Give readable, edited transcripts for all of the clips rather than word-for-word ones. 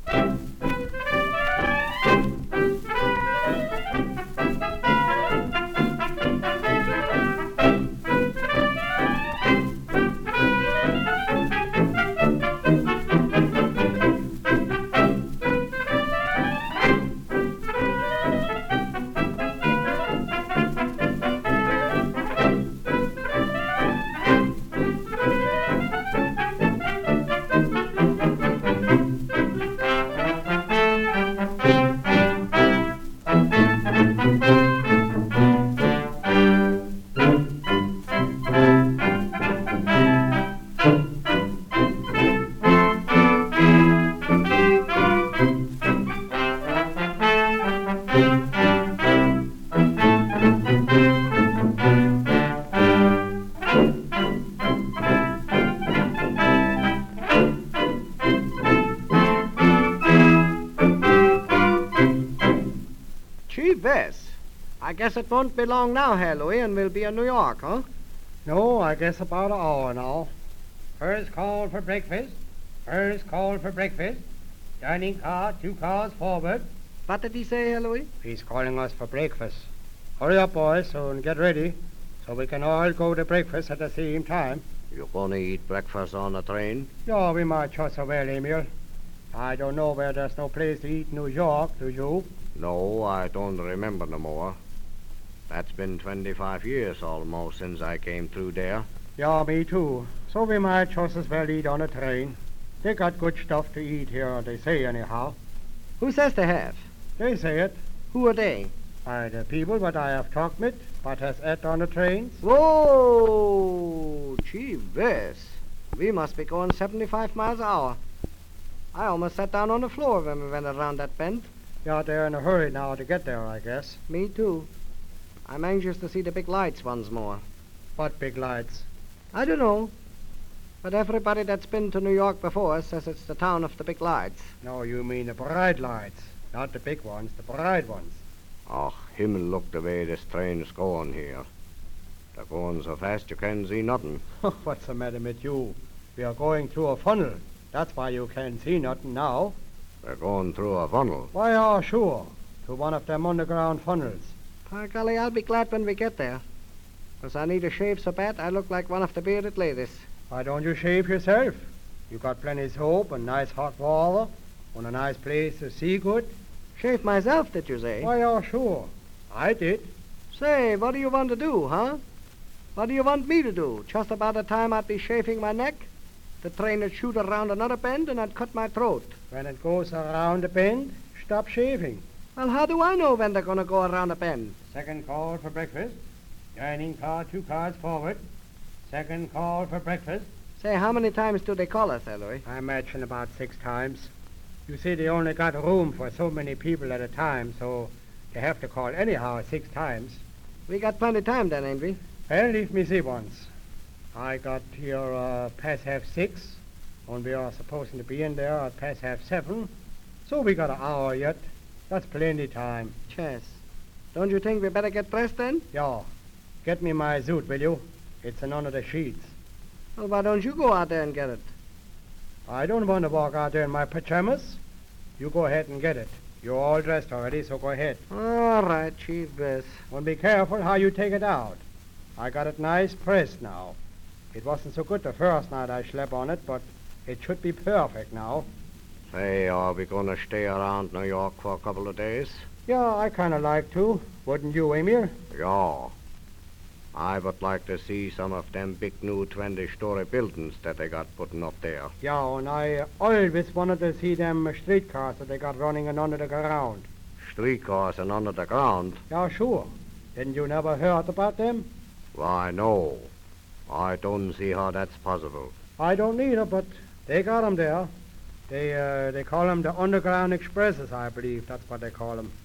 Gee whiz. I guess it won't be long now, Herr Louis, and we'll be in New York, huh? No, I guess about an hour now. First call for breakfast. First call for breakfast. Dining car, 2 cars forward. What did he say, Herr Louis? He's calling us for breakfast. Hurry up, boys, and get ready so we can all go to breakfast at the same time. You gonna eat breakfast on the train? Yeah, we might just as well, Emil. I don't know where there's no place to eat in New York, do you? No, I don't remember no more. That's been 25 years almost since I came through there. Yeah, me too. So we might just as well eat on a train. They got good stuff to eat here, they say anyhow. Who says they have? They say it. Who are they? By the people what I have talked with, what has ate on the trains. Whoa! Gee whiz. We must be going 75 miles an hour. I almost sat down on the floor when we went around that bend. Yeah, they're in a hurry now to get there, I guess. Me too. I'm anxious to see the big lights once more. What big lights? I don't know. But everybody that's been to New York before says it's the town of the big lights. No, you mean the bright lights. Not the big ones, the bright ones. Oh, Himmel, look the way this train's going here. They're going so fast you can't see nothing. What's the matter with you? We are going through a funnel. That's why you can't see nothing now. They're going through a funnel. Why, sure. To one of them underground funnels. By golly, I'll be glad when we get there. 'Cause I need a shave so bad I look like one of the bearded ladies. Why don't you shave yourself? You got plenty soap and nice hot water and a nice place to see good. Shave myself, did you say? Why, sure. I did. Say, what do you want to do, huh? What do you want me to do? Just about the time I'd be shaving my neck, the train would shoot around another bend and I'd cut my throat. When it goes around the bend, stop shaving. Well, how do I know when they're going to go around a bend? Second call for breakfast. Dining car, 2 cars forward. Second call for breakfast. Say, how many times do they call us, Louis? I imagine about 6 times. You see, they only got room for so many people at a time, so they have to call anyhow 6 times. We got plenty of time then, ain't we? Well, leave me see once. I got here past half 6, and we are supposed to be in there at past half 7, so we got an hour yet. That's plenty time. Chess. Don't you think we better get dressed then? Yeah. Get me my suit, will you? It's in under the sheets. Well, why don't you go out there and get it? I don't want to walk out there in my pajamas. You go ahead and get it. You're all dressed already, so go ahead. All right, Chief Biss. And be careful how you take it out. I got it nice pressed now. It wasn't so good the first night I slept on it, but it should be perfect now. Say, are we gonna stay around New York for a couple of days? Yeah, I kind of like to. Wouldn't you, Emil? Yeah. I would like to see some of them big new 20-story buildings that they got putting up there. Yeah, and I always wanted to see them streetcars that they got running in under the ground. Streetcars and under the ground? Yeah, sure. Didn't you never heard about them? Why, no. I don't see how that's possible. I don't either, but they got 'em there. They call 'em the Underground Expresses, I believe. That's what they call 'em.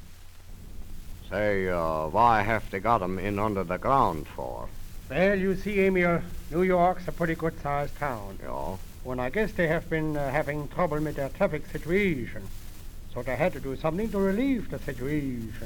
Say, why have they got 'em in under the ground for? Well, you see, Emil, New York's a pretty good-sized town. Yeah. And I guess they have been having trouble with their traffic situation. So they had to do something to relieve the situation.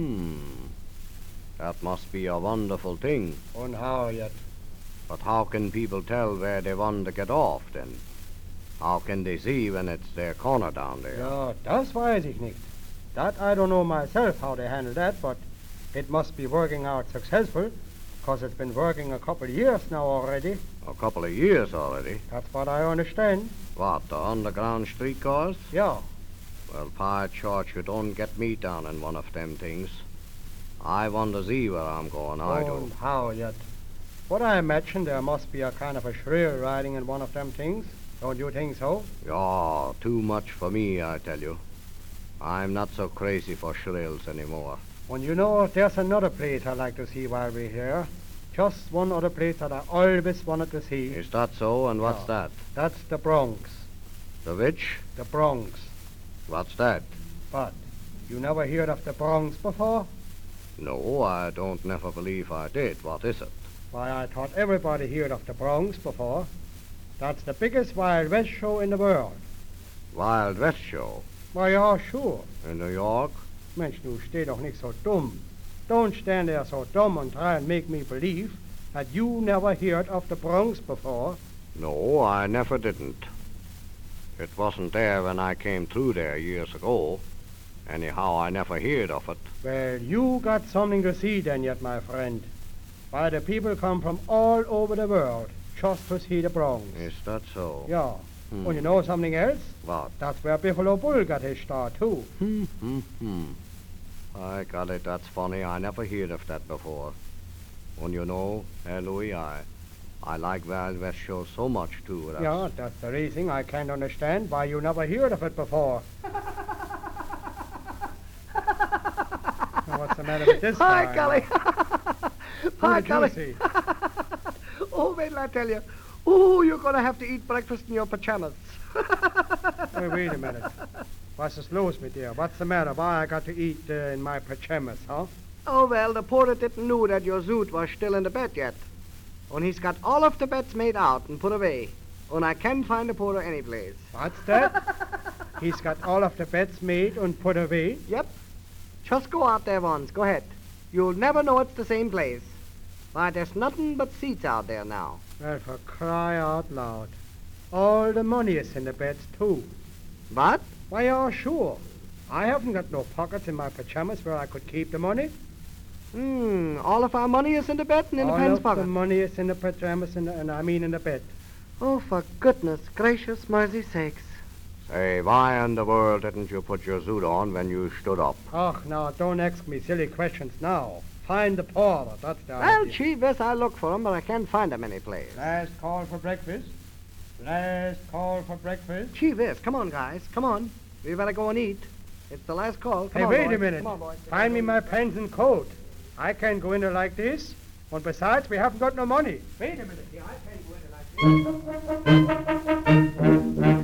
That must be a wonderful thing. And how yet? But how can people tell where they want to get off, then? How can they see when it's their corner down there? Ja, das weiß ich nicht. That I don't know myself how they handle that, but it must be working out successful, because it's been working a couple of years now already. A couple of years already. That's what I understand. What, the underground streetcars? Yeah. Well, by George, you don't get me down in one of them things. I want to see where I'm going, I do. Don't how yet. But I imagine there must be a kind of a shrill riding in one of them things. Don't you think so? Yeah, too much for me, I tell you. I'm not so crazy for shrills anymore. Well, you know, there's another place I'd like to see while we're here. Just one other place that I always wanted to see. Is that so? And what's Yeah. that? That's the Bronx. The which? The Bronx. What's that? But you never heard of the Bronx before? No, I don't never believe I did. What is it? Why, I thought everybody heard of the Bronx before. That's the biggest Wild West show in the world. Wild West Show. Why, yeah, sure. In New York? Mensch, du steh doch nicht so dumm. Don't stand there so dumb and try and make me believe that you never heard of the Bronx before. No, I never didn't. It wasn't there when I came through there years ago. Anyhow, I never heard of it. Well, you got something to see then yet, my friend. Why, the people come from all over the world just to see the Bronx. Is that so? Yeah. Hmm. And you know something else? What? That's where Buffalo Bull got his start, too. I got it. That's funny. I never heard of that before. And you know, Louis, I like Wild West Show so much, too. Yeah, that's the reason I can't understand why you never heard of it before. What's the matter with this Hi, guy? Golly. Who Hi, did you Golly. see? Oh, wait till I tell you. Oh, you're going to have to eat breakfast in your pajamas. Wait a minute. What's the slows me, dear? What's the matter? Why I got to eat in my pajamas, huh? Oh, well, the porter didn't know that your zoot was still in the bed yet. And he's got all of the beds made out and put away. And I can't find the porter anyplace. What's that? He's got all of the beds made and put away. Yep. Just go out there once. Go ahead. You'll never know it's the same place. Why, there's nothing but seats out there now. Well, for cry out loud. All the money is in the beds, too. What? Why, yeah, sure. I haven't got no pockets in my pajamas where I could keep the money. All of our money is in the bed and in the All pen's of pocket. the money is in the pajamas and I mean in the bed. Oh, for goodness gracious mercy sakes. Say, why in the world didn't you put your suit on when you stood up? Oh, now, don't ask me silly questions now. Find the porter, that's the Well, idea. Chief, yes, I look for him, but I can't find him anyplace. Last call for breakfast. Last call for breakfast. Chief, yes, come on, guys, come on. We better go and eat. It's the last call. Come Hey, on, wait boys. a minute. Come on, boys. Find me my pants and coat. I can't go in there like this. And besides, we haven't got no money. Wait a minute. Yeah, I can't go in there like this.